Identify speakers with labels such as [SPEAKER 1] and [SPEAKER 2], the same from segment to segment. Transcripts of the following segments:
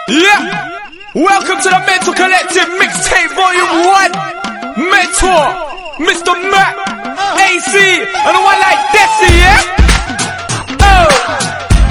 [SPEAKER 1] Yeah! Welcome to the Mental Collective Mixtape Volume 1! Mentor, Mr. Mac, AC, and one like Desi, yeah? Oh!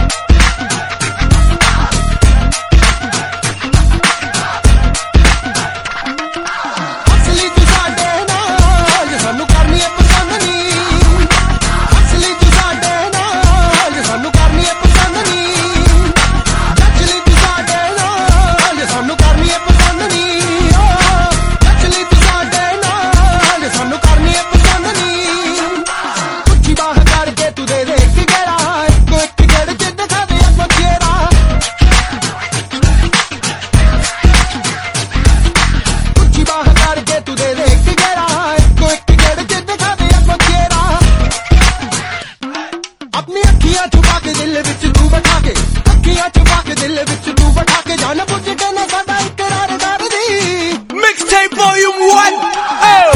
[SPEAKER 1] Mixtape Volume 1! Oh!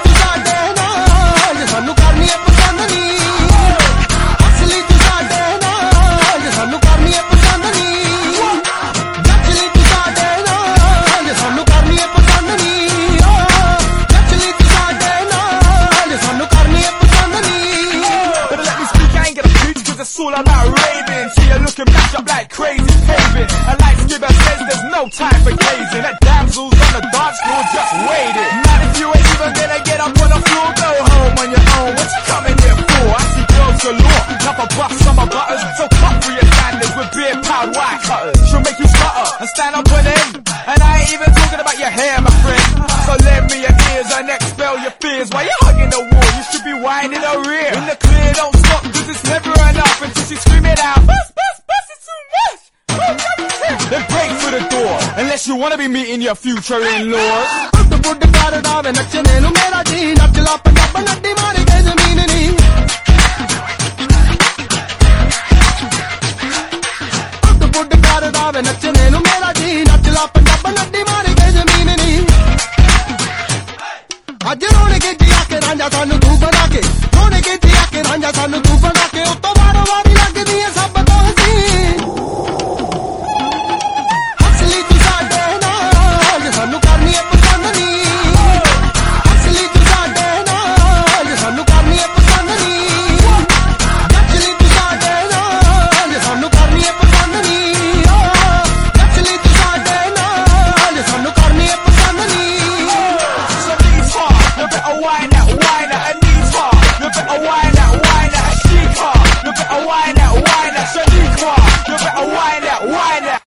[SPEAKER 1] It's all about raving, see you looking back up like crazy paving. And like Skibber says, there's no time for gazing. That damsel's on the dance floor just waiting. Man, if you ain't even gonna get up on the floor, go home on your own. What you coming here for? I see girls galore, love a buff, summer butters. So cut for your standards with beer powered wire cutters. She'll make you stutter and stand up on end. And I ain't even talking about your hair, my friend. So lend me your ears and expel your fears. While you're hugging the wall, you should be winding her rear. In the clear, don't stop, cause it's never enough until she scream it out. Bust, bust, bust, it's too much. Then break through the door, unless you wanna be meeting your future in-laws. आज रोने के